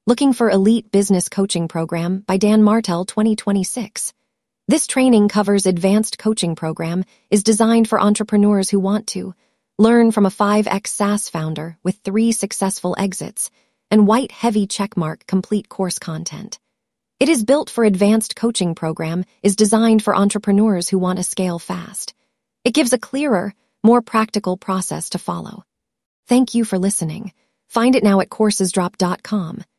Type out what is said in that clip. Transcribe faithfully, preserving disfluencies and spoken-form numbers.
Looking for Elite Business Coaching Program by Dan Martell twenty twenty-six. This training covers advanced coaching program, is designed for entrepreneurs who want to learn from a five X SaaS founder with three successful exits and white heavy checkmark complete course content. It is built for advanced coaching program, is designed for entrepreneurs who want to scale fast. It gives a clearer, more practical process to follow. Thank you for listening. Find it now at coursesdrop dot com.